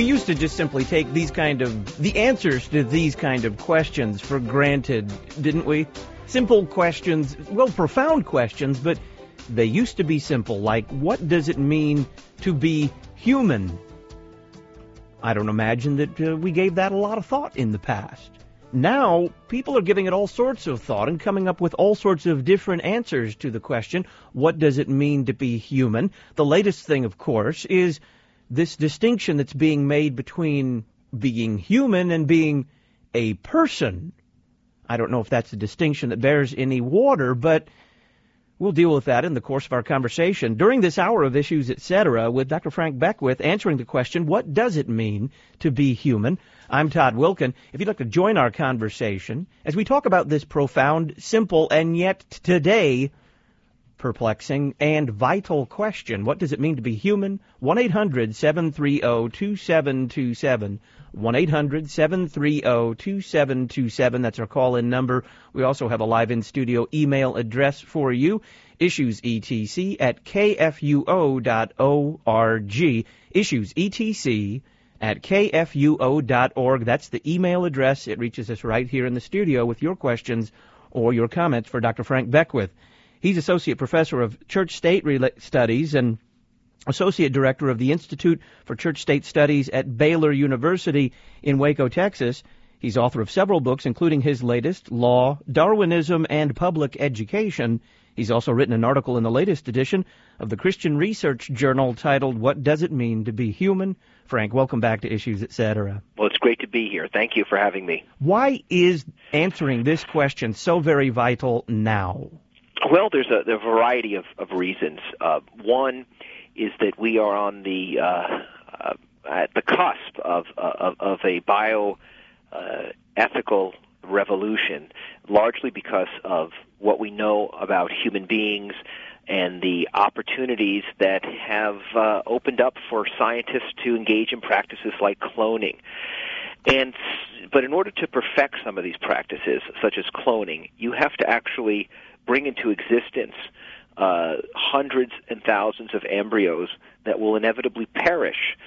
used to just simply take the answers to these kind of questions for granted, didn't we? Simple questions, well, profound questions, but they used to be simple, like, what does it mean to be human? I don't imagine that we gave that a lot of thought in the past. Now, people are giving it all sorts of thought and coming up with all sorts of different answers to the question, what does it mean to be human? The latest thing, of course, is this distinction that's being made between being human and being a person. I don't know if that's a distinction that bears any water, but we'll deal with that in the course of our conversation. During this hour of Issues, Etc., with Dr. Frank Beckwith answering the question, what does it mean to be human? I'm Todd Wilkin. If you'd like to join our conversation as we talk about this profound, simple, and yet today perplexing and vital question, what does it mean to be human? 1-800-730-2727. 1-800-730-2727. That's our call-in number. We also have a live in-studio email address for you, issuesetc@kfuo.org. issuesetc@kfuo.org. That's the email address. It reaches us right here in the studio with your questions or your comments for Dr. Frank Beckwith. He's Associate Professor of Church-State Studies and Associate Director of the Institute for Church-State Studies at Baylor University in Waco, Texas. He's author of several books, including his latest, Law, Darwinism, and Public Education. He's also written an article in the latest edition of the Christian Research Journal titled, What Does It Mean to Be Human? Frank, welcome back to Issues, Etc. Well, it's great to be here. Thank you for having me. Why is answering this question so very vital now? Well, there's a variety of reasons. One is that we are on the at the cusp of a bioethical revolution, largely because of what we know about human beings and the opportunities that have opened up for scientists to engage in practices like cloning. But in order to perfect some of these practices, such as cloning, you have to actually bring into existence hundreds and thousands of embryos that will inevitably perish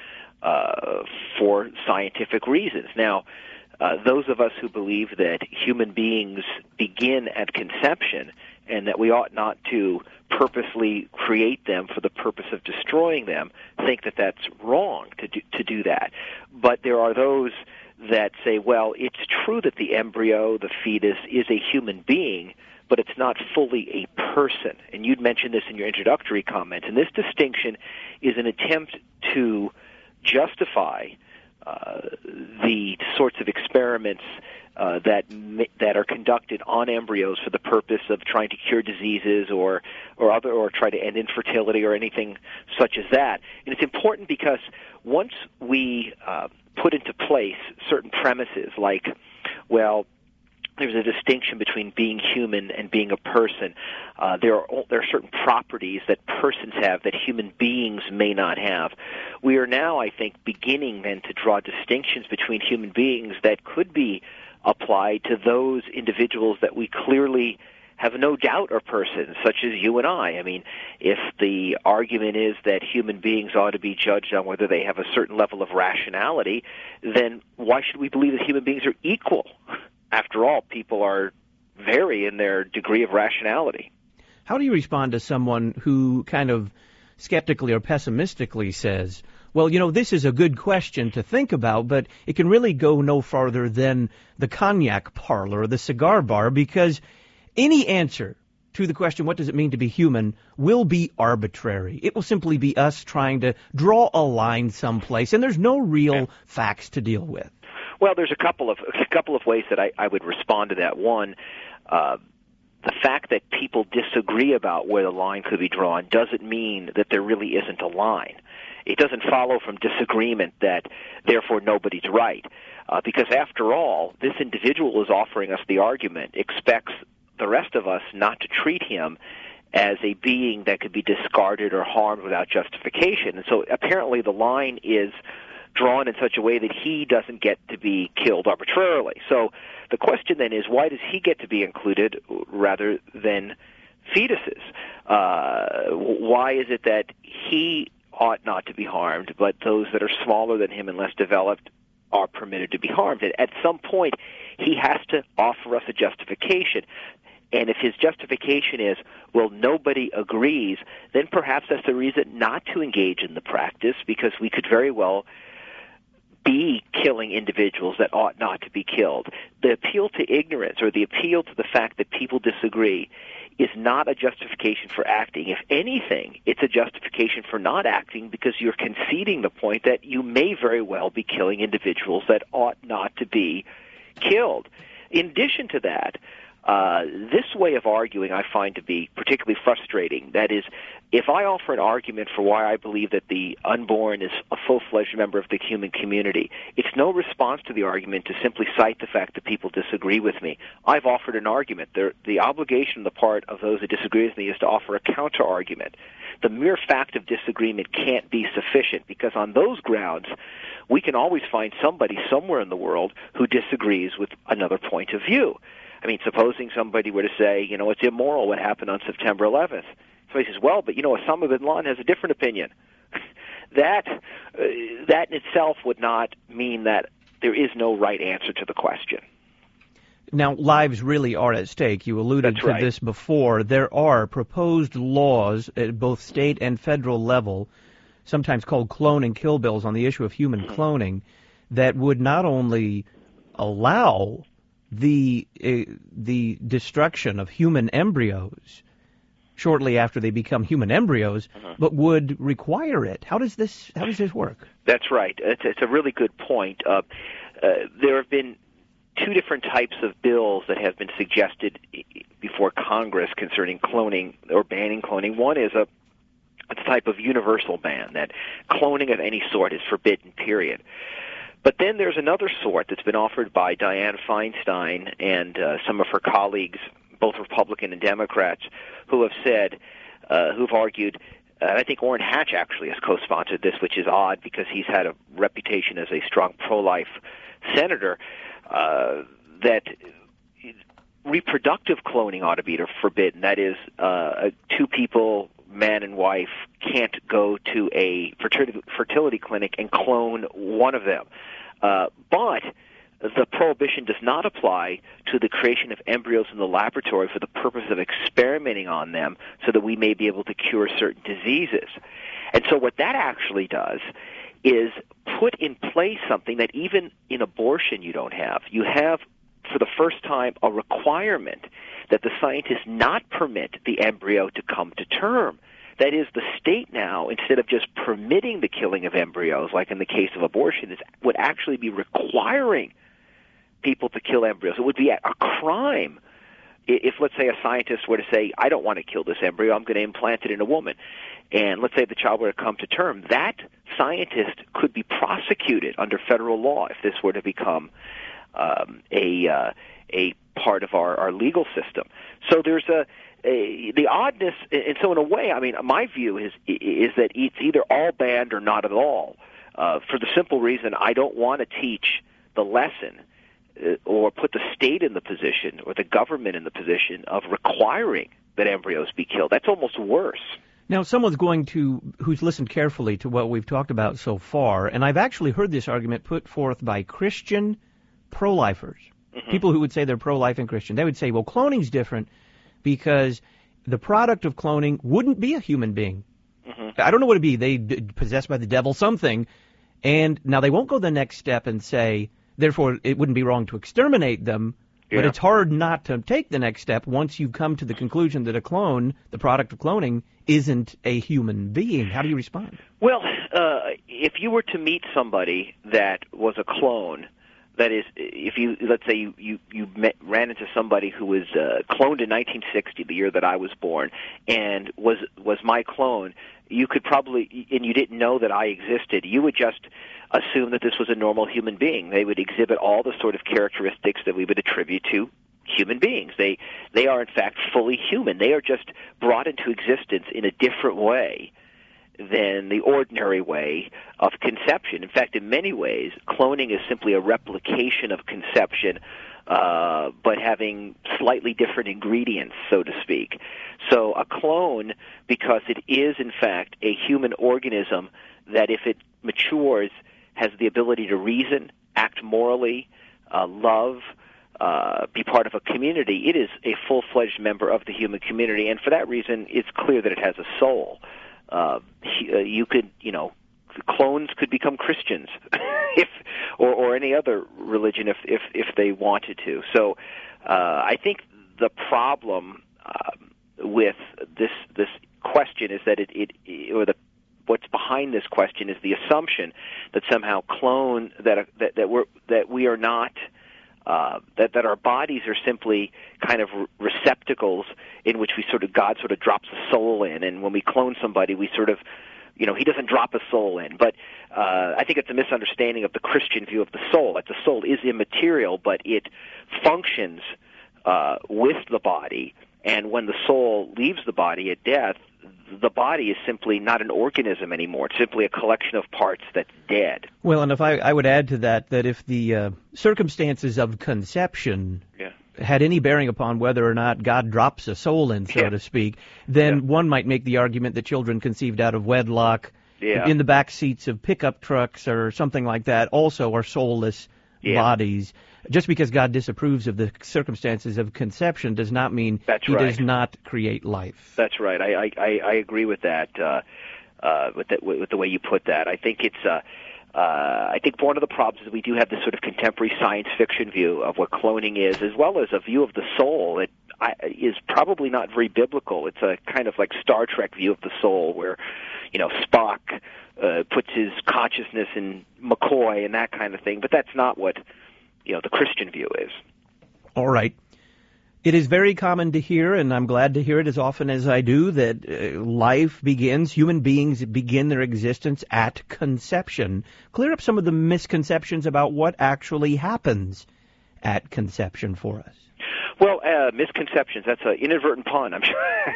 for scientific reasons. Now, those of us who believe that human beings begin at conception and that we ought not to purposely create them for the purpose of destroying them think that that's wrong to do that. But there are those that say, well, it's true that the embryo, the fetus, is a human being, but it's not fully a person. And you'd mentioned this in your introductory comments. And this distinction is an attempt to justify the sorts of experiments that are conducted on embryos for the purpose of trying to cure diseases or try to end infertility or anything such as that. And it's important because once we put into place certain premises like, well, there's a distinction between being human and being a person. There are certain properties that persons have that human beings may not have. We are now, I think, beginning then to draw distinctions between human beings that could be applied to those individuals that we clearly have no doubt are persons, such as you and I. I mean, if the argument is that human beings ought to be judged on whether they have a certain level of rationality, then why should we believe that human beings are equal? After all, people vary in their degree of rationality. How do you respond to someone who kind of skeptically or pessimistically says, well, this is a good question to think about, but it can really go no farther than the cognac parlor or the cigar bar, because any answer to the question, what does it mean to be human, will be arbitrary. It will simply be us trying to draw a line someplace, and there's no real facts to deal with. Well, there's a couple of ways that I would respond to that. One, the fact that people disagree about where the line could be drawn doesn't mean that there really isn't a line. It doesn't follow from disagreement that, therefore, nobody's right. Because, after all, this individual is offering us the argument, expects the rest of us not to treat him as a being that could be discarded or harmed without justification. And so, apparently, the line is drawn in such a way that he doesn't get to be killed arbitrarily. So the question then is, why does he get to be included rather than fetuses? Why is it that he ought not to be harmed, but those that are smaller than him and less developed are permitted to be harmed. And at some point, he has to offer us a justification. And if his justification is, well, nobody agrees, then perhaps that's the reason not to engage in the practice, because we could very well be killing individuals that ought not to be killed. The appeal to ignorance, or the appeal to the fact that people disagree, is not a justification for acting. If anything, it's a justification for not acting, because you're conceding the point that you may very well be killing individuals that ought not to be killed. In addition to that, this way of arguing I find to be particularly frustrating. That is, if I offer an argument for why I believe that the unborn is a full-fledged member of the human community, it's no response to the argument to simply cite the fact that people disagree with me. I've offered an argument. The obligation on the part of those who disagree with me is to offer a counter-argument. The mere fact of disagreement can't be sufficient, because on those grounds, we can always find somebody somewhere in the world who disagrees with another point of view. I mean, supposing somebody were to say, it's immoral what happened on September 11th. So he says, well, but, Osama bin Laden has a different opinion. That in itself would not mean that there is no right answer to the question. Now, lives really are at stake. You alluded to this before. There are proposed laws at both state and federal level, sometimes called clone and kill bills, on the issue of human cloning, that would not only allow the destruction of human embryos shortly after they become human embryos, but would require it. How does this work? That's right. It's a really good point. There have been two different types of bills that have been suggested before Congress concerning cloning or banning cloning. One is a type of universal ban, that cloning of any sort is forbidden, period. But then there's another sort that's been offered by Dianne Feinstein and some of her colleagues, both Republican and Democrats, who have said, who've argued, I think Orrin Hatch actually has co-sponsored this, which is odd because he's had a reputation as a strong pro-life senator, that reproductive cloning ought to be forbidden. That is, two people, man and wife, can't go to a fertility clinic and clone one of them. But the prohibition does not apply to the creation of embryos in the laboratory for the purpose of experimenting on them so that we may be able to cure certain diseases. And so what that actually does is put in place something that even in abortion you don't have. You have, for the first time, a requirement that the scientists not permit the embryo to come to term. That is, the state now, instead of just permitting the killing of embryos, like in the case of abortion, would actually be requiring people to kill embryos. It would be a crime if, let's say, a scientist were to say, I don't want to kill this embryo, I'm going to implant it in a woman. And let's say the child were to come to term. That scientist could be prosecuted under federal law if this were to become a part of our legal system. So there's the oddness, and so in a way, I mean, my view is that it's either all banned or not at all, for the simple reason I don't want to teach the lesson or put the state in the position or the government in the position of requiring that embryos be killed. That's almost worse. Now, someone's who's listened carefully to what we've talked about so far, and I've actually heard this argument put forth by Christian pro-lifers, people who would say they're pro-life and Christian. They would say, well, cloning's different because the product of cloning wouldn't be a human being. I don't know what it'd be. They possessed by the devil, something. And now they won't go the next step and say, therefore, it wouldn't be wrong to exterminate them. But it's hard not to take the next step once you come to the conclusion that a clone, the product of cloning, isn't a human being. How do you respond? Well, if you were to meet somebody that was a clone, that is, if you, let's say you ran into somebody who was cloned in 1960, the year that I was born, and was my clone, you could probably, and you didn't know that I existed, you would just assume that this was a normal human being. They would exhibit all the sort of characteristics that we would attribute to human beings. They are, in fact, fully human. They are just brought into existence in a different way than the ordinary way of conception. In fact, in many ways, cloning is simply a replication of conception, but having slightly different ingredients, so to speak. So a clone, because it is, in fact, a human organism that, if it matures, has the ability to reason, act morally, love, be part of a community, it is a full-fledged member of the human community, and for that reason, it's clear that it has a soul. Clones could become Christians, or any other religion if they wanted to. So, I think the problem with this question is that what's behind this question is the assumption that somehow that we are not. That our bodies are simply kind of receptacles in which God sort of drops a soul in, and when we clone somebody, we sort of, he doesn't drop a soul in. But I think it's a misunderstanding of the Christian view of the soul. That the soul is immaterial, but it functions with the body, and when the soul leaves the body at death, the body is simply not an organism anymore. It's simply a collection of parts that's dead. Well, and if I would add to that if the circumstances of conception had any bearing upon whether or not God drops a soul in, so to speak, then one might make the argument that children conceived out of wedlock in the back seats of pickup trucks or something like that also are soulless bodies. Just because God disapproves of the circumstances of conception does not mean He does not create life. That's right. I agree with that. With the way you put that, I think it's. I think one of the problems is we do have this sort of contemporary science fiction view of what cloning is, as well as a view of the soul. It is probably not very biblical. It's a kind of like Star Trek view of the soul, where Spock puts his consciousness in McCoy and that kind of thing. But that's not what the Christian view is. All right. It is very common to hear, and I'm glad to hear it as often as I do, that human beings begin their existence at conception. Clear up some of the misconceptions about what actually happens at conception for us. Well, misconceptions, that's an inadvertent pun, I'm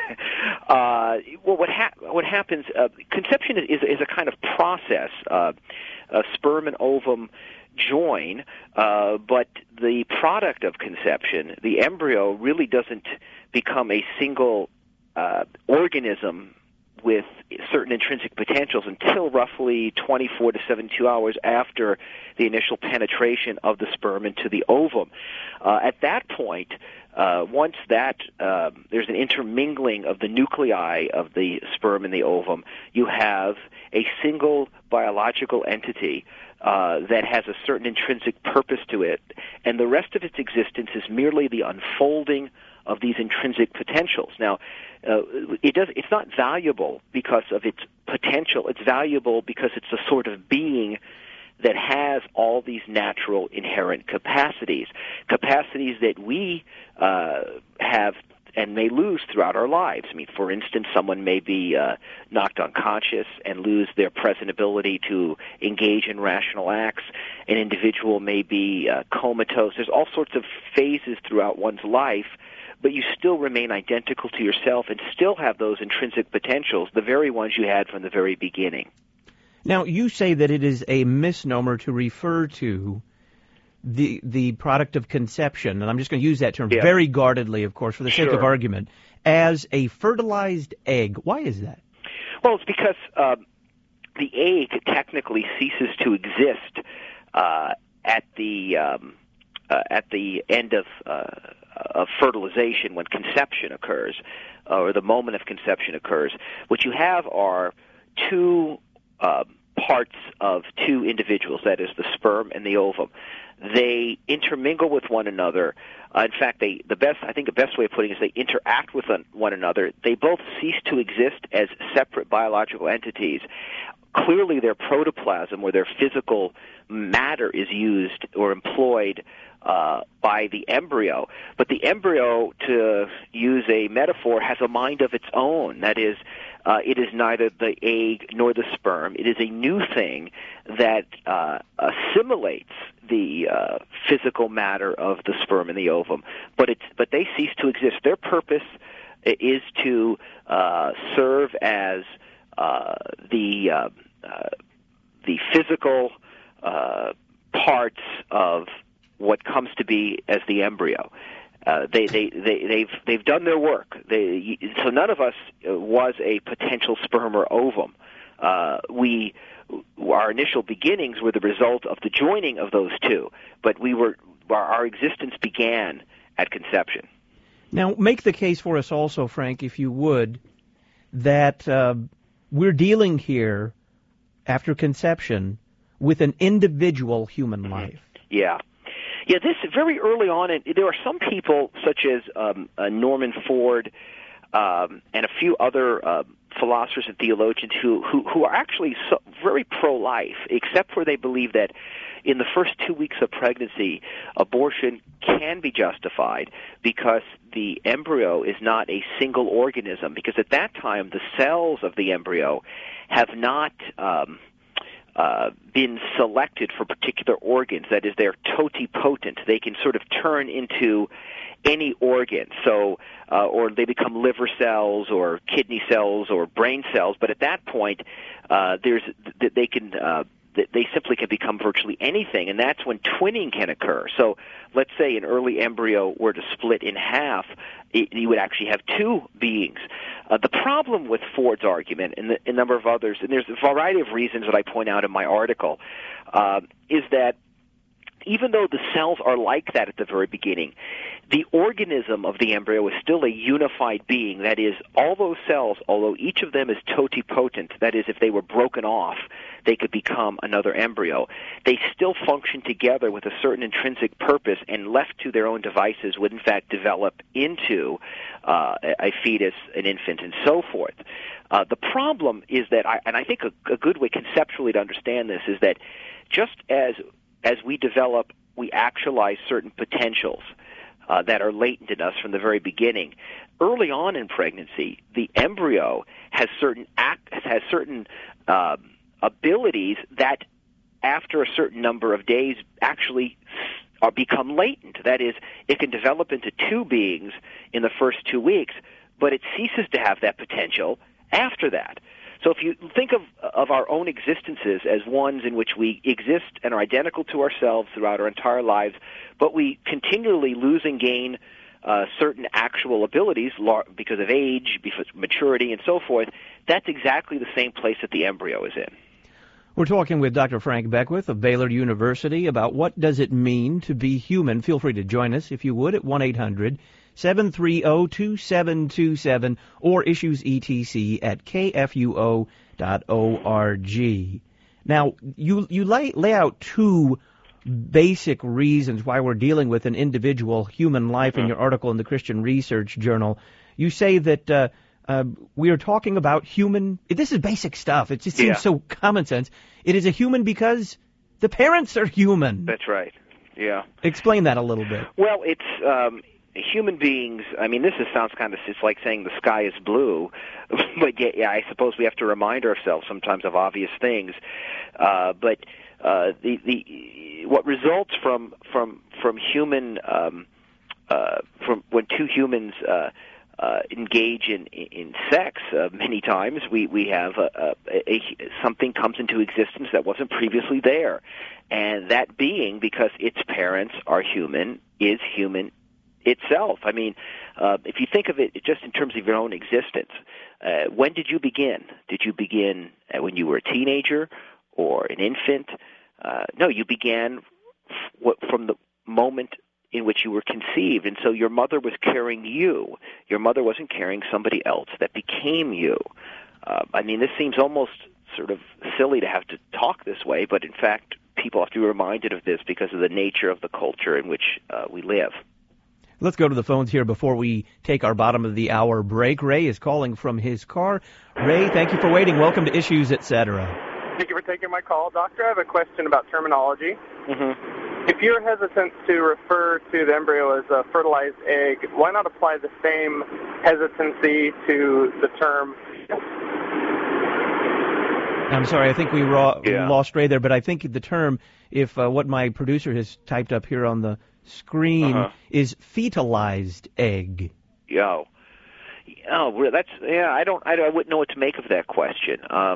sure. What happens, conception is a kind of process. Sperm and ovum join, but the product of conception, the embryo, really doesn't become a single organism with certain intrinsic potentials until roughly 24 to 72 hours after the initial penetration of the sperm into the ovum. At that point, once there's an intermingling of the nuclei of the sperm and the ovum, you have a single biological entity that has a certain intrinsic purpose to it, and the rest of its existence is merely the unfolding of these intrinsic potentials. Now, it's not valuable because of its potential. It's valuable because it's a sort of being that has all these natural inherent capacities that we have and may lose throughout our lives. I mean, for instance, someone may be knocked unconscious and lose their present ability to engage in rational acts. An individual may be comatose. There's all sorts of phases throughout one's life, but you still remain identical to yourself and still have those intrinsic potentials, the very ones you had from the very beginning. Now, you say that it is a misnomer to refer to the product of conception, and I'm just going to use that term very guardedly, of course, for the sake of argument, as a fertilized egg. Why is that? Well, it's because the egg technically ceases to exist at the end of fertilization, when conception occurs, or the moment of conception occurs. What you have are two parts of two individuals, that is the sperm and the ovum. They intermingle with one another. In fact, the best way of putting it is they interact with one another. They both cease to exist as separate biological entities. Clearly, their protoplasm, or their physical matter, is used or employed by the embryo. But the embryo, to use a metaphor, has a mind of its own. That is, it is neither the egg nor the sperm. It is a new thing that assimilates the physical matter of the sperm and the ovum. But they cease to exist. Their purpose is to serve as the physical parts of what comes to be as the embryo. They've done their work. So none of us was a potential sperm or ovum. Our initial beginnings were the result of the joining of those two, but our existence began at conception. Now, make the case for us also, Frank, if you would, that we're dealing here, after conception, with an individual human life. Yeah. Yeah, this very early on, and there are some people such as Norman Ford and a few other philosophers and theologians who are actually very pro-life, except for they believe that in the first 2 weeks of pregnancy, abortion can be justified because the embryo is not a single organism, because at that time the cells of the embryo have not been selected for particular organs. That is, they're totipotent. They can sort of turn into any organ. So, or they become liver cells or kidney cells or brain cells. But at that point, they simply can become virtually anything, and that's when twinning can occur. So let's say an early embryo were to split in half, you would actually have two beings. The problem with Ford's argument, and a number of others, and there's a variety of reasons that I point out in my article, is that even though the cells are like that at the very beginning, the organism of the embryo is still a unified being. That is, all those cells, although each of them is totipotent, that is, if they were broken off, they could become another embryo, they still function together with a certain intrinsic purpose, and left to their own devices would in fact develop into a fetus, an infant, and so forth. The problem is that, I think a good way conceptually to understand this is that just as we develop, we actualize certain potentials that are latent in us from the very beginning. Early on in pregnancy, the embryo has certain abilities that, after a certain number of days, actually become latent. That is, it can develop into two beings in the first 2 weeks, but it ceases to have that potential after that. So if you think of our own existences as ones in which we exist and are identical to ourselves throughout our entire lives, but we continually lose and gain certain actual abilities because of age, because of maturity, and so forth, that's exactly the same place that the embryo is in. We're talking with Dr. Frank Beckwith of Baylor University about what does it mean to be human. Feel free to join us, if you would, at 1-800-730-2727 or issuesetc at kfuo.org. Now, you lay out two basic reasons why we're dealing with an individual human life in your article in the Christian Research Journal. You say that we are talking about human. This is basic stuff. It just seems so common sense. It is a human because the parents are human. That's right. Yeah. Explain that a little bit. Well, it's human beings. I mean, sounds kind of, it's like saying the sky is blue, but yeah, I suppose we have to remind ourselves sometimes of obvious things. But what results from human from when two humans engage in sex, many times we have something comes into existence that wasn't previously there, and that being, because its parents are human, is human itself. I mean, if you think of it just in terms of your own existence, when did you begin? Did you begin when you were a teenager or an infant? No, you began from the moment in which you were conceived, and so your mother was carrying you. Your mother wasn't carrying somebody else that became you. I mean, this seems almost sort of silly to have to talk this way, but in fact, people have to be reminded of this because of the nature of the culture in which we live. Let's go to the phones here before we take our bottom of the hour break. Ray is calling from his car. Ray, thank you for waiting. Welcome to Issues, Etc. Thank you for taking my call, Doctor. I have a question about terminology. If you're hesitant to refer to the embryo as a fertilized egg, why not apply the same hesitancy to the term? I'm sorry, I think we lost Ray there, but I think the term, if what my producer has typed up here on the screen is fetalized egg. I wouldn't know what to make of that question.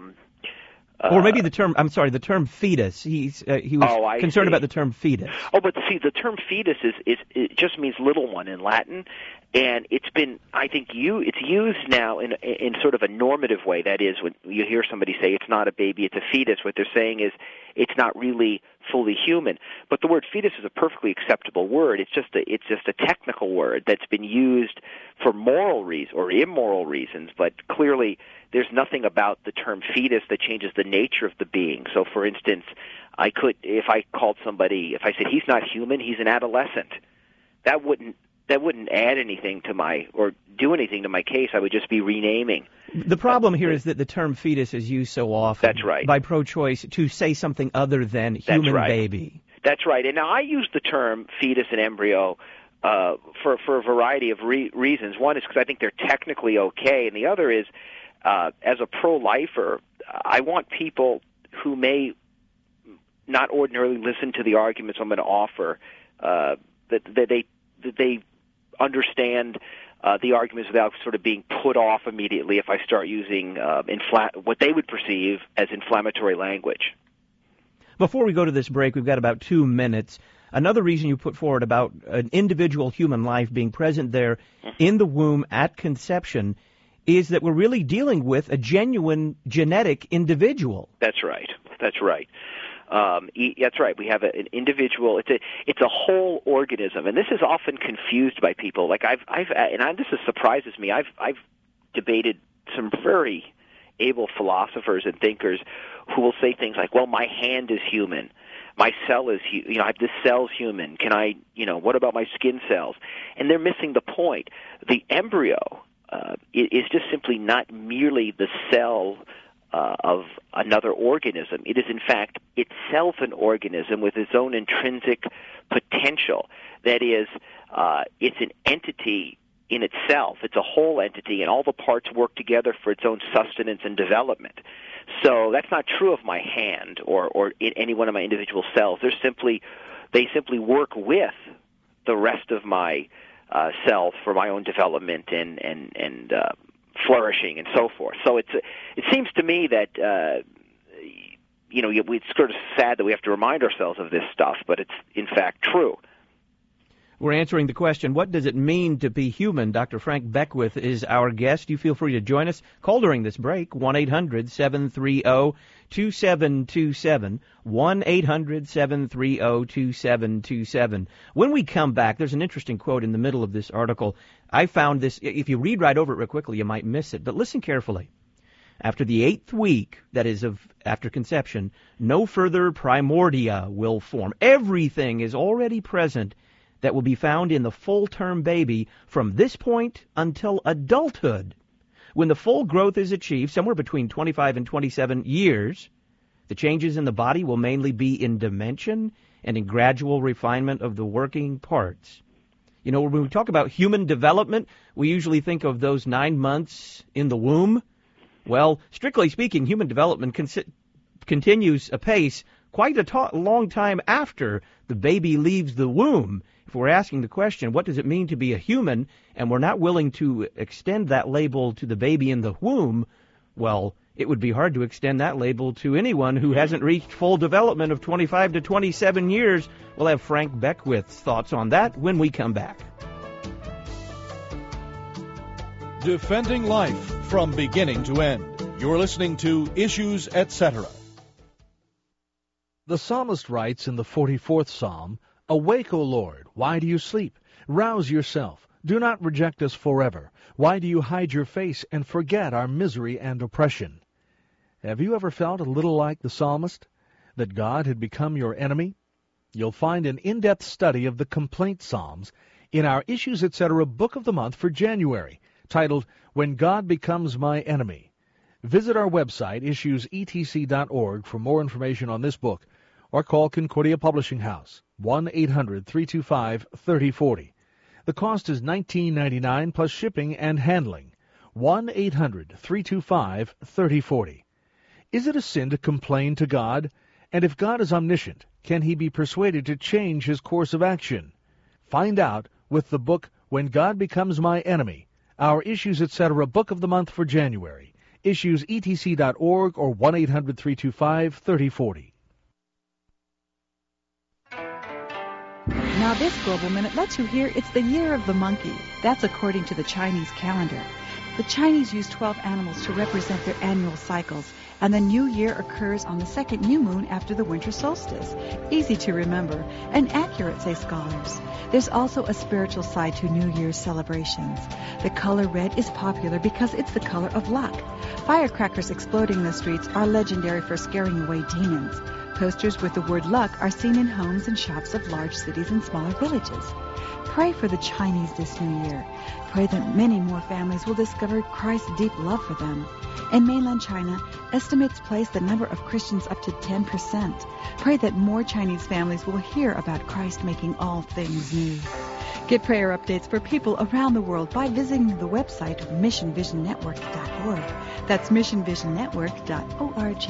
Or maybe the term fetus. He was concerned about the term fetus. Oh, but see, the term fetus it just means little one in Latin, and it's been, I think, it's used now in sort of a normative way. That is, when you hear somebody say it's not a baby, it's a fetus, what they're saying is it's not really fully human. But the word fetus is a perfectly acceptable word. It's just a technical word that's been used for moral reasons or immoral reasons, but clearly there's nothing about the term fetus that changes the nature of the being. So, for instance, if I said he's not human, he's an adolescent, that wouldn't add anything or do anything to my case. I would just be renaming. The problem here is that the term fetus is used so often by pro-choice to say something other than human baby. That's right. And now I use the term fetus and embryo for a variety of reasons. One is because I think they're technically okay, and the other is, as a pro-lifer, I want people who may not ordinarily listen to the arguments I'm going to offer, that they understand the arguments without sort of being put off immediately if I start using what they would perceive as inflammatory language. Before we go to this break, we've got about 2 minutes. Another reason you put forward about an individual human life being present there in the womb at conception is that we're really dealing with a genuine genetic individual. That's right. That's right. That's right. We have an individual. It's a whole organism, and this is often confused by people. Like this surprises me. I've debated some very able philosophers and thinkers who will say things like, "Well, my hand is human. My cell is, this cell's human. Can I, what about my skin cells?" And they're missing the point. The embryo is just simply not merely the cell of another organism. It is, in fact, itself an organism with its own intrinsic potential. That is, it's an entity in itself. It's a whole entity, and all the parts work together for its own sustenance and development. So that's not true of my hand or in any one of my individual cells. They simply work with the rest of my cells for my own development and flourishing and so forth. So it seems to me that it's sort of sad that we have to remind ourselves of this stuff, but it's in fact true. We're answering the question, what does it mean to be human? Dr. Frank Beckwith is our guest. You feel free to join us. Call during this break, 1-800-730-2727, 1-800-730-2727. When we come back, there's an interesting quote in the middle of this article. I found this, if you read right over it real quickly, you might miss it, but listen carefully. After the 8th week, that is after conception, no further primordia will form. Everything is already present that will be found in the full-term baby from this point until adulthood. When the full growth is achieved, somewhere between 25 and 27 years, the changes in the body will mainly be in dimension and in gradual refinement of the working parts. When we talk about human development, we usually think of those 9 months in the womb. Well, strictly speaking, human development continues apace quite a long time after the baby leaves the womb. If we're asking the question, what does it mean to be a human, and we're not willing to extend that label to the baby in the womb, well, it would be hard to extend that label to anyone who hasn't reached full development of 25 to 27 years. We'll have Frank Beckwith's thoughts on that when we come back. Defending life from beginning to end. You're listening to Issues, Etc. The psalmist writes in the 44th Psalm, "Awake, O Lord, why do you sleep? Rouse yourself. Do not reject us forever. Why do you hide your face and forget our misery and oppression?" Have you ever felt a little like the psalmist, that God had become your enemy? You'll find an in-depth study of the complaint psalms in our Issues, Etc. Book of the Month for January, titled When God Becomes My Enemy. Visit our website, issuesetc.org, for more information on this book, or call Concordia Publishing House, 1-800-325-3040. The cost is $19.99 plus shipping and handling. 1-800-325-3040. Is it a sin to complain to God? And if God is omniscient, can he be persuaded to change his course of action? Find out with the book When God Becomes My Enemy, Our Issues Etc. Book of the Month for January. IssuesETC.org or 1-800-325-3040. Now this Global Minute lets you hear it's the year of the monkey. That's according to the Chinese calendar. The Chinese use 12 animals to represent their annual cycles, and the new year occurs on the second new moon after the winter solstice. Easy to remember and accurate, say scholars. There's also a spiritual side to New Year's celebrations. The color red is popular because it's the color of luck. Firecrackers exploding in the streets are legendary for scaring away demons. Posters with the word luck are seen in homes and shops of large cities and smaller villages. Pray for the Chinese this new year. Pray that many more families will discover Christ's deep love for them. In mainland China, estimates place the number of Christians up to 10%. Pray that more Chinese families will hear about Christ making all things new. Get prayer updates for people around the world by visiting the website missionvisionnetwork.org. That's missionvisionnetwork.org.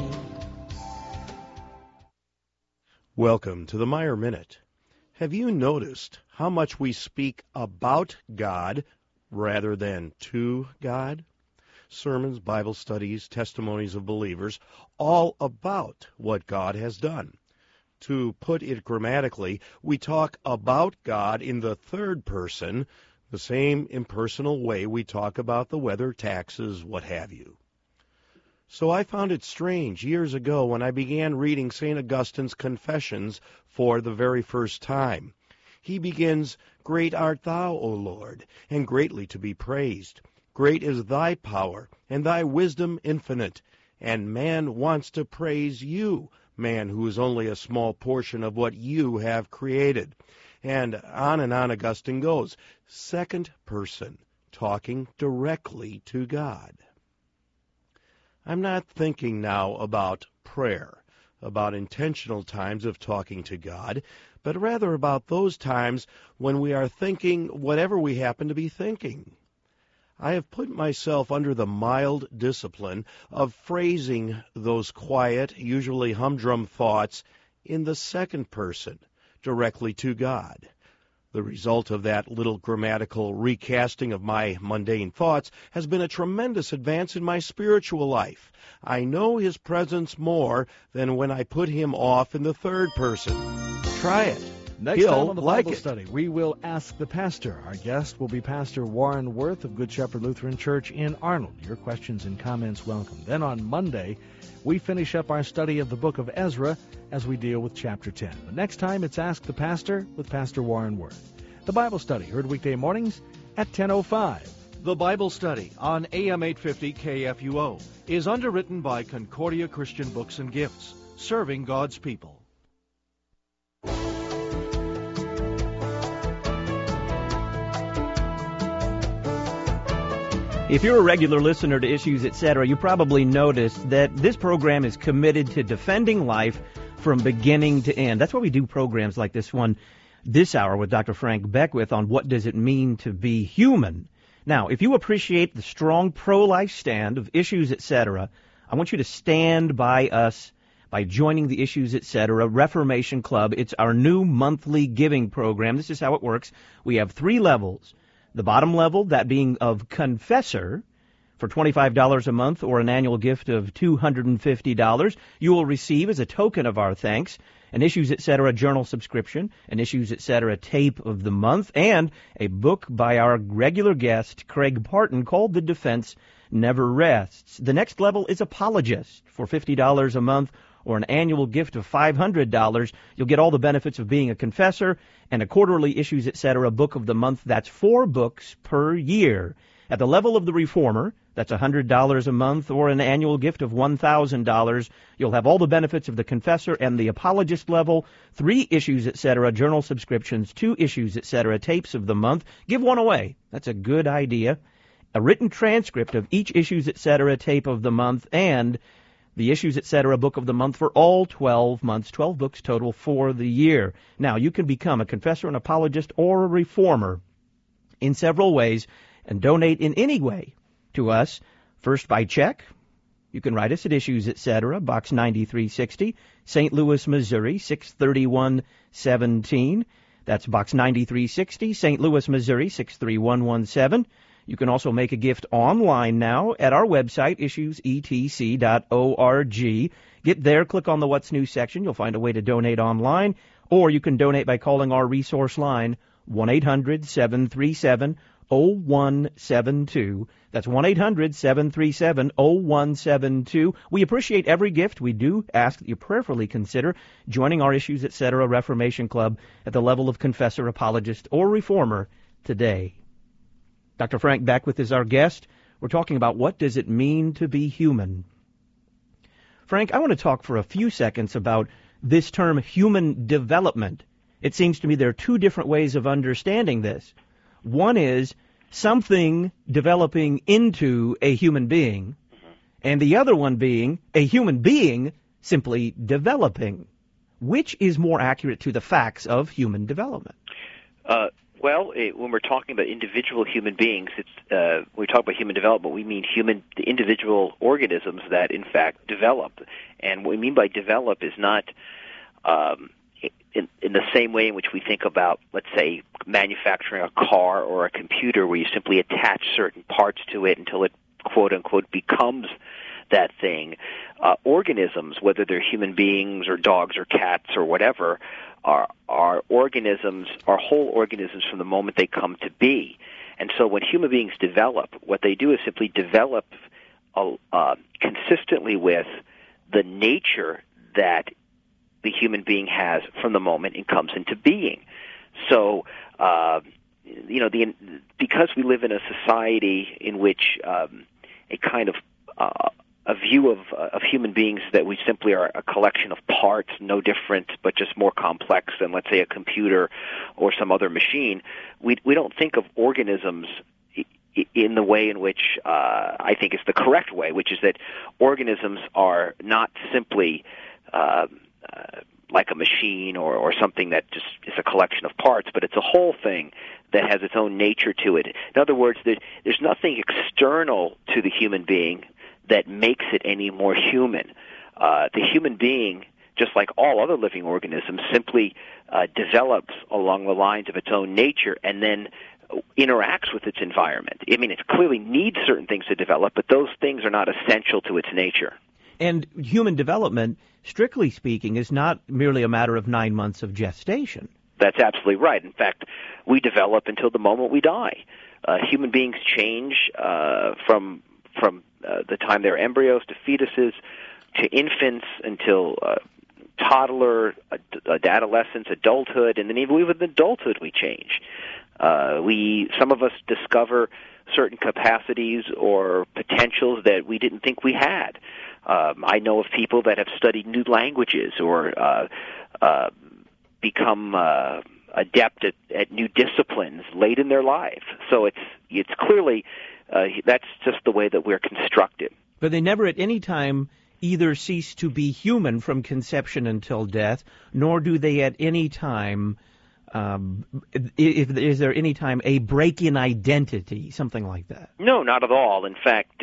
Welcome to the Meyer Minute. Have you noticed how much we speak about God rather than to God? Sermons, Bible studies, testimonies of believers, all about what God has done. To put it grammatically, we talk about God in the third person, the same impersonal way we talk about the weather, taxes, what have you. So I found it strange years ago when I began reading St. Augustine's Confessions for the very first time. He begins, "Great art thou, O Lord, and greatly to be praised. Great is thy power, and thy wisdom infinite. And man wants to praise you, man who is only a small portion of what you have created." And on Augustine goes. Second person, talking directly to God. I'm not thinking now about prayer, about intentional times of talking to God, but rather about those times when we are thinking whatever we happen to be thinking. I have put myself under the mild discipline of phrasing those quiet, usually humdrum thoughts in the second person, directly to God. The result of that little grammatical recasting of my mundane thoughts has been a tremendous advance in my spiritual life. I know His presence more than when I put Him off in the third person. Try it. Next time on the Bible Study, we will ask the pastor. Our guest will be Pastor Warren Wirth of Good Shepherd Lutheran Church in Arnold. Your questions and comments welcome. Then on Monday, we finish up our study of the book of Ezra as we deal with chapter 10. But next time, it's Ask the Pastor with Pastor Warren Wirth. The Bible Study, heard weekday mornings at 10:05. The Bible Study on AM 850 KFUO is underwritten by Concordia Christian Books and Gifts, serving God's people. If you're a regular listener to Issues Etc., you probably noticed that this program is committed to defending life from beginning to end. That's why we do programs like this one this hour with Dr. Frank Beckwith on what does it mean to be human. Now, if you appreciate the strong pro-life stand of Issues Etc., I want you to stand by us by joining the Issues Etc. Reformation Club. It's our new monthly giving program. This is how it works. We have 3 levels. The bottom level, that being of confessor, for $25 a month or an annual gift of $250, you will receive as a token of our thanks an Issues Etc. journal subscription, an Issues Etc. tape of the month, and a book by our regular guest, Craig Parton, called The Defense Never Rests. The next level is apologist. For $50 a month or an annual gift of $500, you'll get all the benefits of being a confessor and a quarterly Issues Etc. book of the month. That's 4 books per year. At the level of the reformer, that's $100 a month or an annual gift of $1,000. You'll have all the benefits of the confessor and the apologist level, 3 Issues Etc. journal subscriptions, 2 Issues Etc. tapes of the month. Give one away. That's a good idea. A written transcript of each Issues Etc. tape of the month, and the Issues Etc. book of the month for all 12 months, 12 books total for the year. Now, you can become a confessor, an apologist, or a reformer in several ways and donate in any way to us. First, by check. You can write us at Issues Etc., Box 9360, St. Louis, Missouri, 63117. That's Box 9360, St. Louis, Missouri, 63117. You can also make a gift online now at our website, issuesetc.org. Get there, click on the What's New section. You'll find a way to donate online, or you can donate by calling our resource line, 1-800-737-0172. That's 1-800-737-0172. We appreciate every gift. We do ask that you prayerfully consider joining our Issues Etc. Reformation Club at the level of confessor, apologist, or reformer today. Dr. Frank Beckwith is our guest. We're talking about what does it mean to be human. Frank, I want to talk for a few seconds about this term human development. It seems to me there are two different ways of understanding this. One is something developing into a human being, and the other one being a human being simply developing. Which is more accurate to the facts of human development? When we're talking about individual human beings, when we talk about human development, we mean the individual organisms that, in fact, develop. And what we mean by develop is not in the same way in which we think about, let's say, manufacturing a car or a computer, where you simply attach certain parts to it until it, quote-unquote, becomes that thing. Organisms, whether they're human beings or dogs or cats or whatever, are organisms, are whole organisms from the moment they come to be. And so when human beings develop, what they do is simply develop consistently with the nature that the human being has from the moment it comes into being. So, because we live in a society in which a kind of a view of human beings that we simply are a collection of parts, no different, but just more complex than, let's say, a computer or some other machine, we don't think of organisms in the way in which I think is the correct way, which is that organisms are not simply like a machine or something that just is a collection of parts, but it's a whole thing that has its own nature to it. In other words, there's nothing external to the human being that makes it any more human. The human being, just like all other living organisms, simply develops along the lines of its own nature and then interacts with its environment. I mean, it clearly needs certain things to develop, but those things are not essential to its nature. And human development, strictly speaking, is not merely a matter of 9 months of gestation. That's absolutely right. In fact, we develop until the moment we die. Human beings change from the time they're embryos to fetuses to infants until toddler, adolescence, adulthood, and then even with adulthood we change. Some of us discover certain capacities or potentials that we didn't think we had. I know of people that have studied new languages or become adept at new disciplines late in their life. So it's clearly that's just the way that we're constructed. But they never at any time either cease to be human from conception until death, nor do they at any time, is there any time a break in identity, something like that? No, not at all. In fact,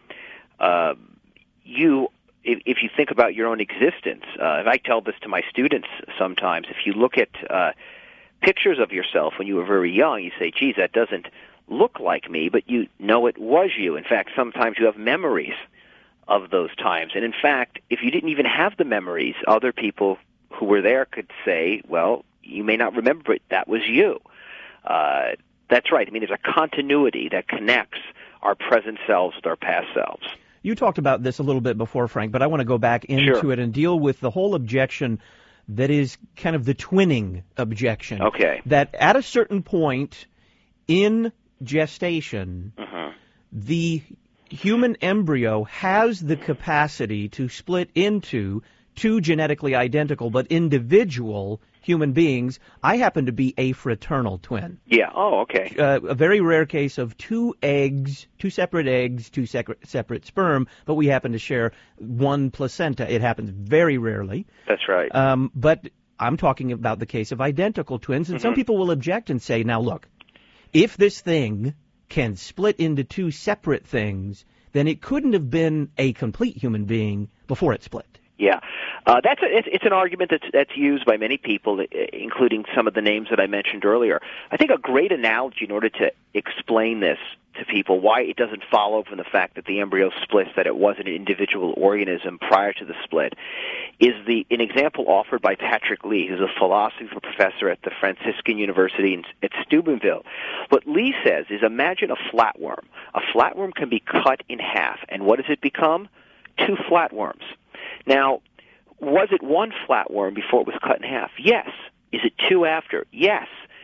if you think about your own existence, and I tell this to my students sometimes, if you look at pictures of yourself when you were very young, you say, geez, that doesn't look like me, but you know it was you. In fact, sometimes you have memories of those times. And in fact, if you didn't even have the memories, other people who were there could say, well, you may not remember it, that was you. That's right. I mean, there's a continuity that connects our present selves with our past selves. You talked about this a little bit before, Frank, but I want to go back into it and deal with the whole objection that is kind of the twinning objection. Okay. That at a certain point in gestation, the human embryo has the capacity to split into two genetically identical but individual human beings. I happen to be a fraternal twin. Yeah. Oh, okay. A very rare case of two separate eggs, two separate sperm, but we happen to share one placenta. It happens very rarely. That's right. But I'm talking about the case of identical twins, and some people will object and say, now look, if this thing can split into two separate things, then it couldn't have been a complete human being before it split. Yeah, it's an argument that's used by many people, including some of the names that I mentioned earlier. I think a great analogy in order to explain this to people, why it doesn't follow from the fact that the embryo splits that it wasn't an individual organism prior to the split, is an example offered by Patrick Lee, who's a philosophy professor at the Franciscan University at Steubenville. What Lee says is, imagine a flatworm. A flatworm can be cut in half, and what does it become? 2 flatworms. Now, was it 1 flatworm before it was cut in half? Yes. Is it 2 after? Yes.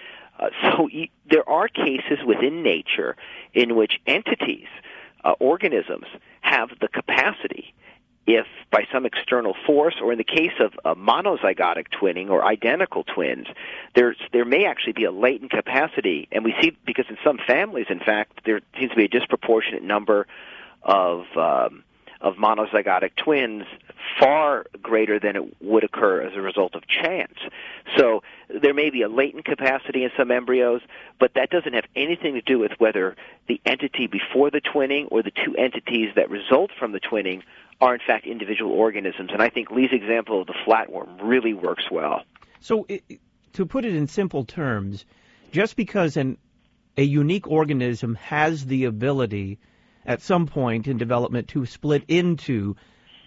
There are cases within nature in which entities, organisms, have the capacity, if by some external force, or in the case of monozygotic twinning or identical twins, there may actually be a latent capacity, and we see, because in some families, in fact, there seems to be a disproportionate number of monozygotic twins, far greater than it would occur as a result of chance. So there may be a latent capacity in some embryos, but that doesn't have anything to do with whether the entity before the twinning or the 2 entities that result from the twinning are in fact individual organisms. And I think Lee's example of the flatworm really works well. So to put it in simple terms, just because a unique organism has the ability at some point in development to split into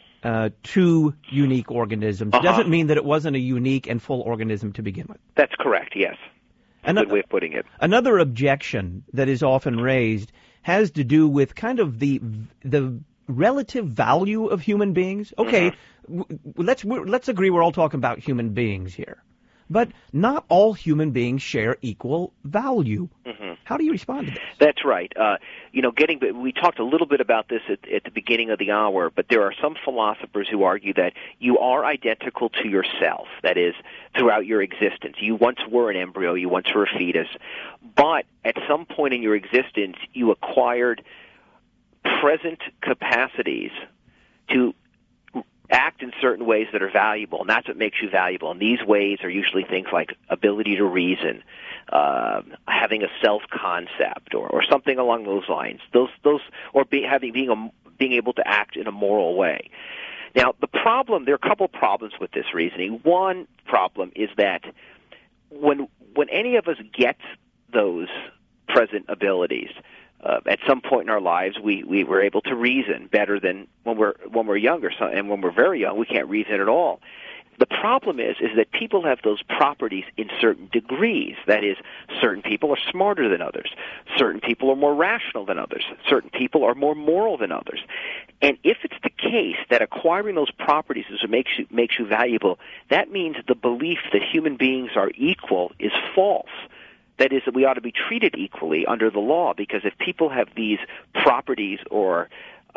2 unique organisms doesn't mean that it wasn't a unique and full organism to begin with. That's correct, yes. That's a good way of putting it. Another objection that is often raised has to do with kind of the relative value of human beings. Okay, let's agree we're all talking about human beings here. But not all human beings share equal value. How do you respond to this? That's right. We talked a little bit about this at the beginning of the hour, but there are some philosophers who argue that you are identical to yourself, that is, throughout your existence. You once were an embryo, you once were a fetus, but at some point in your existence, you acquired present capacities to act in certain ways that are valuable, and that's what makes you valuable. And these ways are usually things like ability to reason, having a self-concept, or something along those lines. Being able to act in a moral way. Now, there are a couple problems with this reasoning. One problem is that when any of us gets those present abilities, at some point in our lives, we were able to reason better than when we're younger, and when we're very young, we can't reason at all. The problem is that people have those properties in certain degrees. That is, certain people are smarter than others. Certain people are more rational than others. Certain people are more moral than others. And if it's the case that acquiring those properties is what makes you valuable, that means the belief that human beings are equal is false. That is, that we ought to be treated equally under the law, because if people have these properties or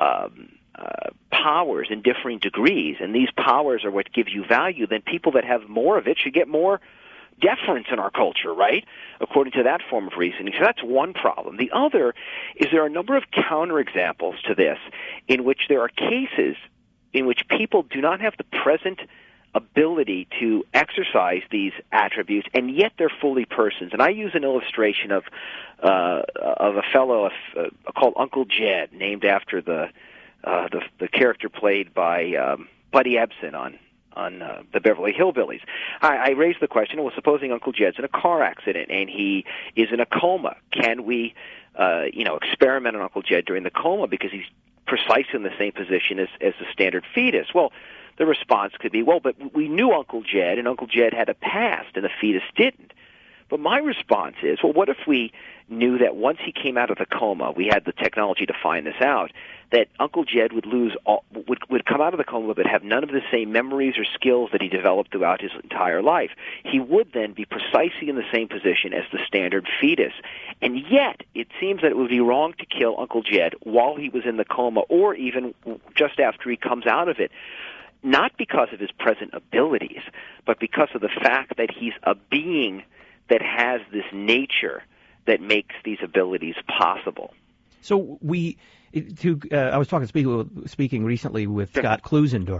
powers in differing degrees, and these powers are what give you value, then people that have more of it should get more deference in our culture, right? According to that form of reasoning. So that's one problem. The other is there are a number of counterexamples to this in which there are cases in which people do not have the present ability to exercise these attributes, and yet they're fully persons. And I use an illustration of a fellow called Uncle Jed, named after the character played by Buddy Ebsen on the Beverly Hillbillies. I raised the question, well, supposing Uncle Jed's in a car accident and he is in a coma, can we experiment on Uncle Jed during the coma because he's precisely in the same position as the standard fetus? Well, the response could be, well, but we knew Uncle Jed, and Uncle Jed had a past, and the fetus didn't. But my response is, well, what if we knew that once he came out of the coma, we had the technology to find this out, that Uncle Jed would come out of the coma but have none of the same memories or skills that he developed throughout his entire life. He would then be precisely in the same position as the standard fetus. And yet, it seems that it would be wrong to kill Uncle Jed while he was in the coma, or even just after he comes out of it. Not because of his present abilities, but because of the fact that he's a being that has this nature that makes these abilities possible. So I was speaking recently with Scott Klusendorf.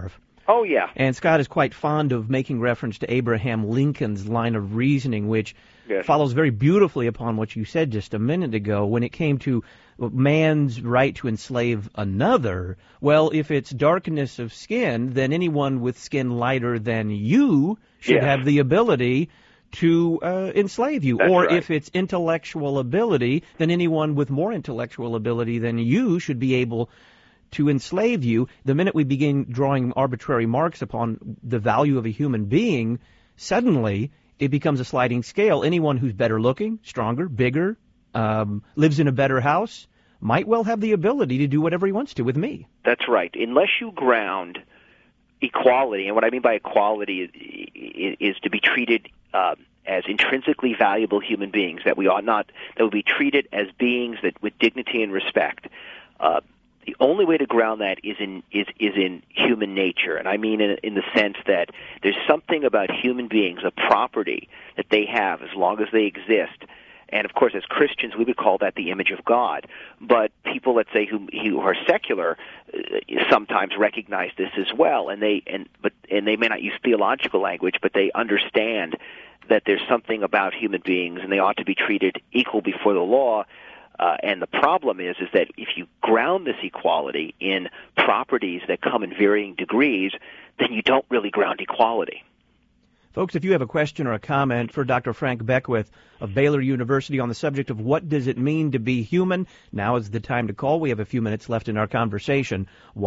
Oh, yeah. And Scott is quite fond of making reference to Abraham Lincoln's line of reasoning, which follows very beautifully upon what you said just a minute ago when it came to man's right to enslave another. Well, if it's darkness of skin, then anyone with skin lighter than you should have the ability to enslave you. That's right. If it's intellectual ability, then anyone with more intellectual ability than you should be able to enslave you. The minute we begin drawing arbitrary marks upon the value of a human being, suddenly it becomes a sliding scale. Anyone who's better looking, stronger, bigger, lives in a better house, might well have the ability to do whatever he wants to with me. That's right. Unless you ground equality, and what I mean by equality is to be treated as intrinsically valuable human beings, that would be treated as beings that with dignity and respect. The only way to ground that is in human nature, and I mean in the sense that there's something about human beings, a property that they have as long as they exist. And of course, as Christians, we would call that the image of God. But people, let's say, who are secular, sometimes recognize this as well, and they may not use theological language, but they understand that there's something about human beings, and they ought to be treated equal before the law. And the problem is that if you ground this equality in properties that come in varying degrees, then you don't really ground equality. Folks, if you have a question or a comment for Dr. Frank Beckwith of Baylor University on the subject of what does it mean to be human, now is the time to call. We have a few minutes left in our conversation.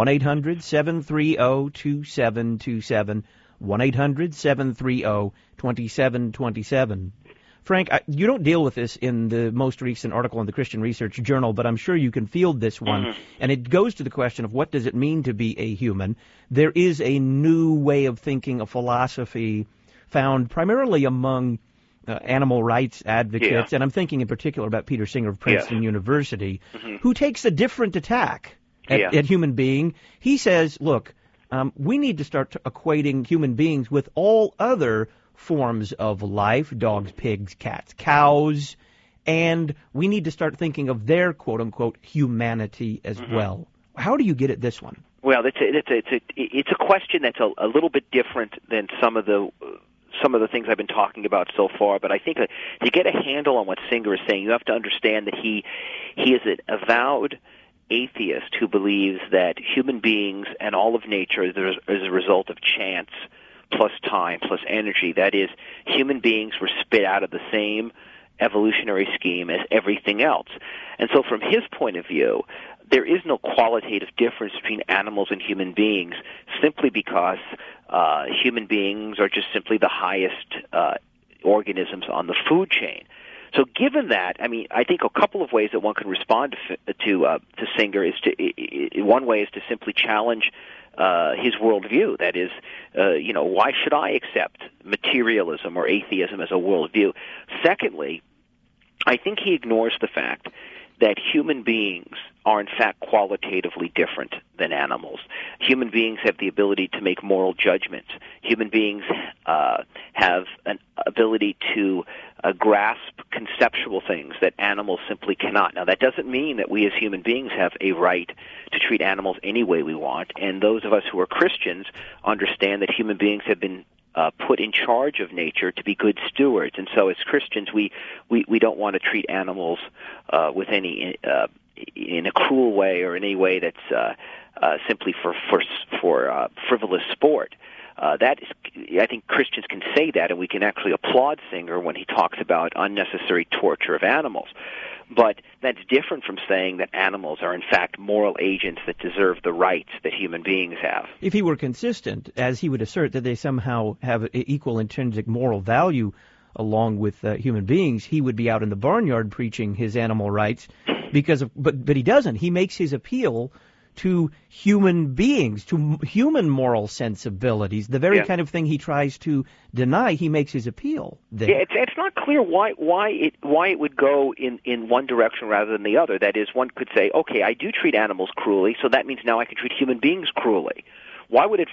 1-800-730-2727, 1-800-730-2727. Frank, you don't deal with this in the most recent article in the Christian Research Journal, but I'm sure you can field this one. Mm-hmm. And it goes to the question of what does it mean to be a human. There is a new way of thinking, a philosophy found primarily among animal rights advocates, and I'm thinking in particular about Peter Singer of Princeton University, who takes a different attack at human being. He says, look, we need to start equating human beings with all other forms of life, dogs, pigs, cats, cows, and we need to start thinking of their quote-unquote humanity as well. How do you get at this one? Well, it's a question that's a little bit different than some of the things I've been talking about so far, but I think to get a handle on what Singer is saying, you have to understand that he is an avowed atheist who believes that human beings and all of nature is a result of chance plus time plus energy. That is, human beings were spit out of the same evolutionary scheme as everything else. And so from his point of view, there is no qualitative difference between animals and human beings simply because human beings are just simply the highest organisms on the food chain. So given that, I mean, I think a couple of ways that one can respond to Singer is one way is to simply challenge his worldview. That is, why should I accept materialism or atheism as a worldview? Secondly, I think he ignores the fact that human beings are in fact qualitatively different than animals. Human beings have the ability to make moral judgments. Human beings have an ability to grasp conceptual things that animals simply cannot. Now, that doesn't mean that we as human beings have a right to treat animals any way we want, and those of us who are Christians understand that human beings have been put in charge of nature to be good stewards, and so as Christians we don't want to treat animals with any in a cruel way or in any way that's simply for frivolous sport. That is, I think Christians can say that, and we can actually applaud Singer when he talks about unnecessary torture of animals. But that's different from saying that animals are in fact moral agents that deserve the rights that human beings have. If he were consistent, as he would assert that they somehow have equal intrinsic moral value along with human beings, he would be out in the barnyard preaching his animal rights. But he doesn't. He makes his appeal to human beings, to human moral sensibilities, the very kind of thing he tries to deny. He makes his appeal there. Yeah, it's not clear why it would go in one direction rather than the other. That is, one could say, okay, I do treat animals cruelly, so that means now I can treat human beings cruelly. Why would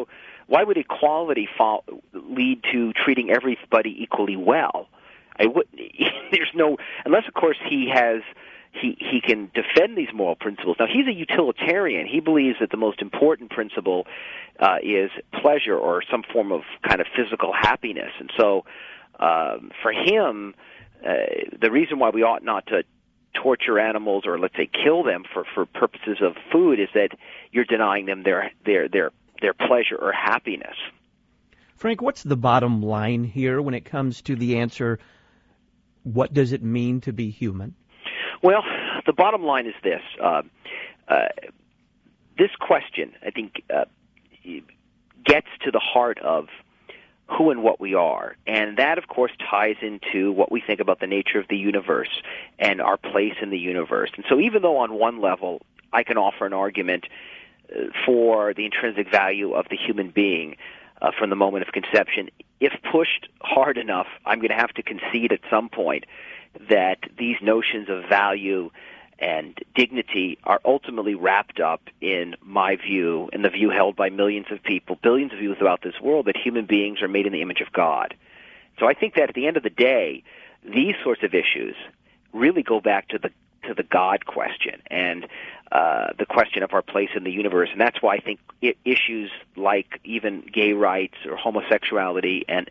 equality lead to treating everybody equally well? There's no, unless of course he has he can defend these moral principles. Now, he's a utilitarian. He believes that the most important principle is pleasure or some form of kind of physical happiness. And so for him, the reason why we ought not to torture animals or, let's say, kill them for purposes of food is that you're denying them their pleasure or happiness. Frank, what's the bottom line here when it comes to the answer, what does it mean to be human? Well, the bottom line is this. This question, I think, gets to the heart of who and what we are. And that, of course, ties into what we think about the nature of the universe and our place in the universe. And so even though on one level I can offer an argument for the intrinsic value of the human being from the moment of conception, if pushed hard enough, I'm going to have to concede at some point that these notions of value and dignity are ultimately wrapped up in my view, and the view held by millions of people, billions of people throughout this world, that human beings are made in the image of God. So I think that at the end of the day, these sorts of issues really go back to the God question and the question of our place in the universe. And that's why I think issues like even gay rights or homosexuality and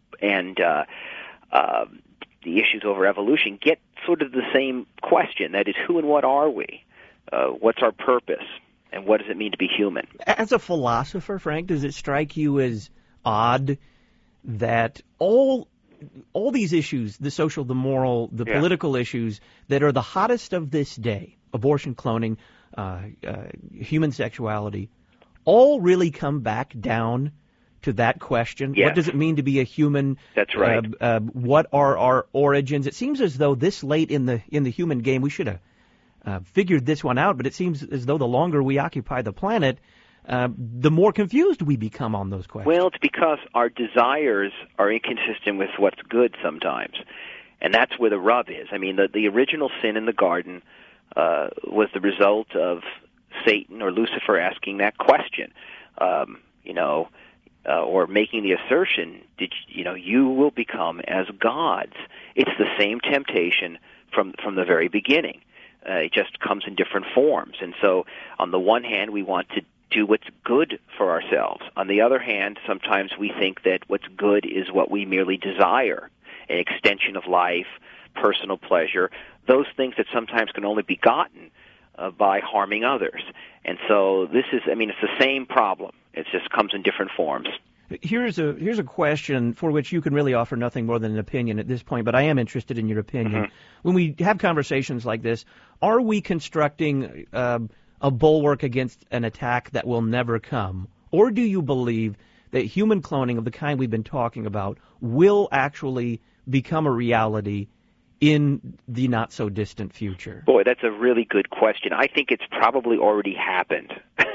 the issues over evolution get sort of the same question. That is, who and what are we? What's our purpose? And what does it mean to be human? As a philosopher, Frank, does it strike you as odd that all these issues, the social, the moral, the political issues that are the hottest of this day, abortion, cloning, human sexuality, all really come back down to that question? Yes. What does it mean to be a human? That's right. What are our origins? It seems as though this late in the human game, we should have figured this one out, but it seems as though the longer we occupy the planet, the more confused we become on those questions. Well, it's because our desires are inconsistent with what's good sometimes. And that's where the rub is. I mean, the original sin in the garden was the result of Satan or Lucifer asking that question, or making the assertion, you will become as gods. It's the same temptation from the very beginning. It just comes in different forms. And so on the one hand, we want to do what's good for ourselves. On the other hand, sometimes we think that what's good is what we merely desire, an extension of life, personal pleasure, those things that sometimes can only be gotten by harming others. And so it's the same problem. It just comes in different forms. Here's a question for which you can really offer nothing more than an opinion at this point, but I am interested in your opinion. Mm-hmm. When we have conversations like this, are we constructing a bulwark against an attack that will never come? Or do you believe that human cloning of the kind we've been talking about will actually become a reality in the not-so-distant future? Boy, that's a really good question. I think it's probably already happened.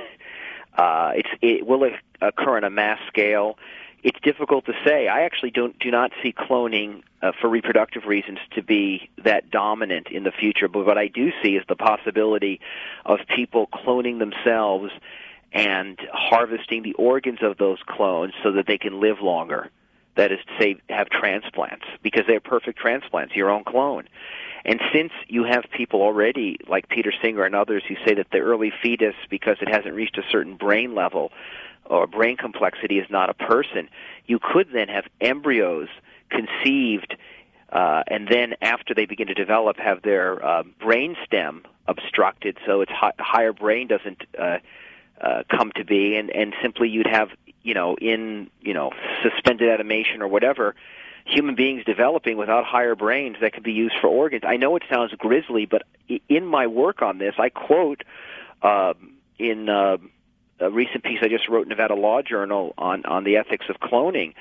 It will occur on a mass scale. It's difficult to say. I actually do not see cloning for reproductive reasons to be that dominant in the future. But what I do see is the possibility of people cloning themselves and harvesting the organs of those clones so that they can live longer. That is to say, have transplants, because they're perfect transplants, your own clone. And since you have people already, like Peter Singer and others, who say that the early fetus, because it hasn't reached a certain brain level or brain complexity, is not a person, you could then have embryos conceived and then after they begin to develop have their brain stem obstructed so its higher brain doesn't come to be, and simply you'd have, in suspended animation or whatever, human beings developing without higher brains that could be used for organs. I know it sounds grisly, but in my work on this, I quote in a recent piece I just wrote in Nevada Law Journal on the ethics of cloning,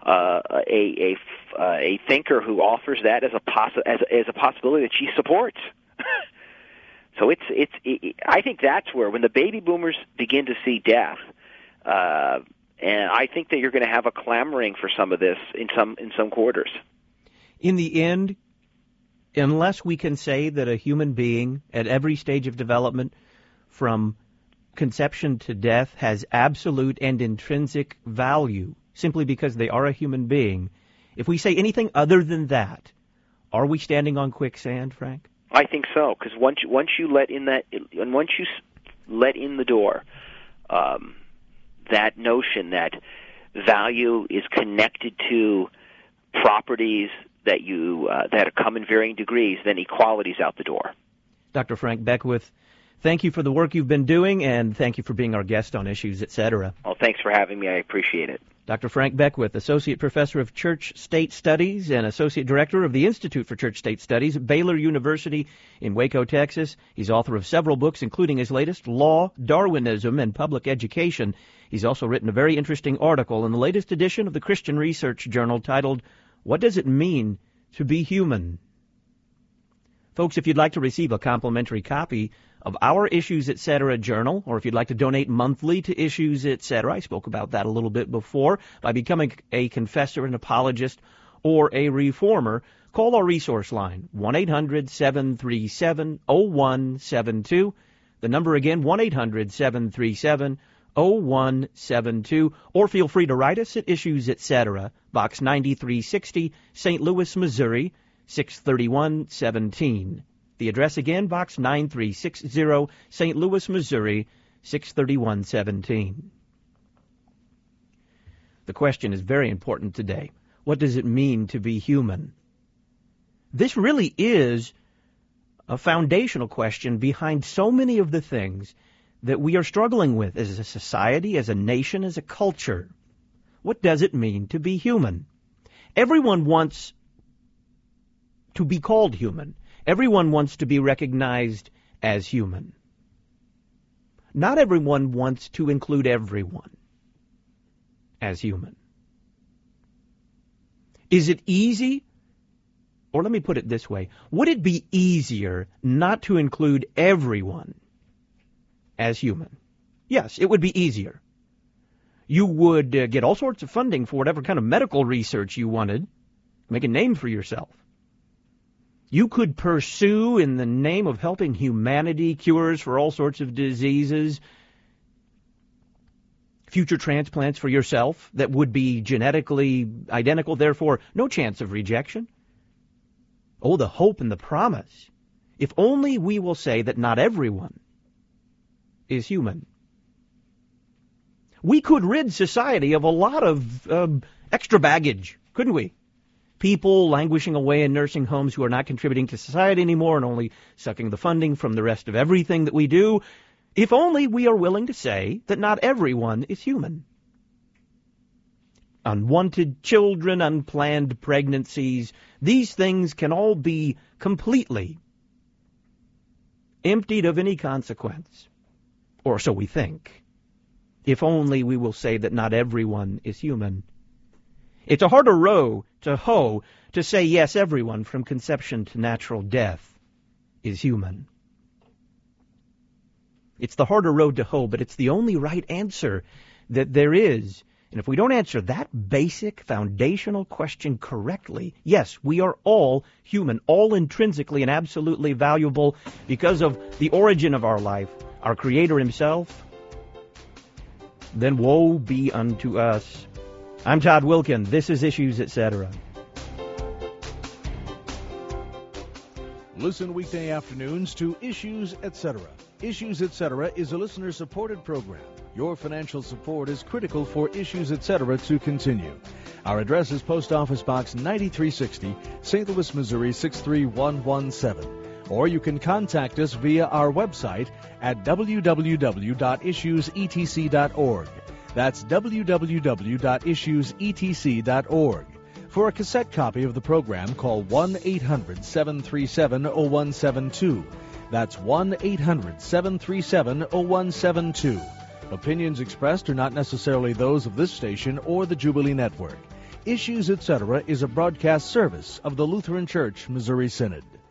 a thinker who offers that as a possibility that she supports. So I think that's where, when the baby boomers begin to see death, and I think that you're going to have a clamoring for some of this in some quarters. In the end, unless we can say that a human being at every stage of development, from conception to death, has absolute and intrinsic value simply because they are a human being, if we say anything other than that, are we standing on quicksand, Frank? I think so, because once you let in the door that notion that value is connected to properties that come in varying degrees, then equality's out the door. Dr. Frank Beckwith, thank you for the work you've been doing, and thank you for being our guest on Issues, Etc. Well, thanks for having me. I appreciate it. Dr. Frank Beckwith, Associate Professor of Church-State Studies and Associate Director of the Institute for Church-State Studies at Baylor University in Waco, Texas. He's author of several books, including his latest, Law, Darwinism, and Public Education. He's also written a very interesting article in the latest edition of the Christian Research Journal titled, What Does It Mean to Be Human? Folks, if you'd like to receive a complimentary copy of our Issues, Etc. journal, or if you'd like to donate monthly to Issues, Etc., I spoke about that a little bit before, by becoming a confessor, an apologist, or a reformer, call our resource line, 1-800-737-0172. The number again, 1-800-737-0172, or feel free to write us at Issues, Etc., Box 9360, St. Louis, Missouri, 63117. The address again, Box 9360, St. Louis, Missouri, 63117. The question is very important today. What does it mean to be human? This really is a foundational question behind so many of the things that we are struggling with as a society, as a nation, as a culture. What does it mean to be human? Everyone wants to be called human. Everyone wants to be recognized as human. Not everyone wants to include everyone as human. Is it easy? Or let me put it this way. Would it be easier not to include everyone as human? Yes, it would be easier. You would get all sorts of funding for whatever kind of medical research you wanted. Make a name for yourself. You could pursue, in the name of helping humanity, cures for all sorts of diseases, future transplants for yourself that would be genetically identical, therefore no chance of rejection. Oh, the hope and the promise. If only we will say that not everyone is human. We could rid society of a lot of extra baggage, couldn't we? People languishing away in nursing homes who are not contributing to society anymore and only sucking the funding from the rest of everything that we do. If only we are willing to say that not everyone is human. Unwanted children, unplanned pregnancies, these things can all be completely emptied of any consequence. Or so we think. If only we will say that not everyone is human. It's a harder row to hoe to say, yes, everyone from conception to natural death is human. It's the harder road to hoe, but it's the only right answer that there is. And if we don't answer that basic foundational question correctly, yes, we are all human, all intrinsically and absolutely valuable because of the origin of our life, our Creator Himself, then woe be unto us. I'm Todd Wilkin. This is Issues, Etc. Listen weekday afternoons to Issues, Etc. Issues, Etc. is a listener-supported program. Your financial support is critical for Issues, Etc. to continue. Our address is Post Office Box 9360, St. Louis, Missouri 63117. Or you can contact us via our website at www.issuesetc.org. That's www.issuesetc.org. For a cassette copy of the program, call 1-800-737-0172. That's 1-800-737-0172. Opinions expressed are not necessarily those of this station or the Jubilee Network. Issues, Etc. is a broadcast service of the Lutheran Church Missouri Synod.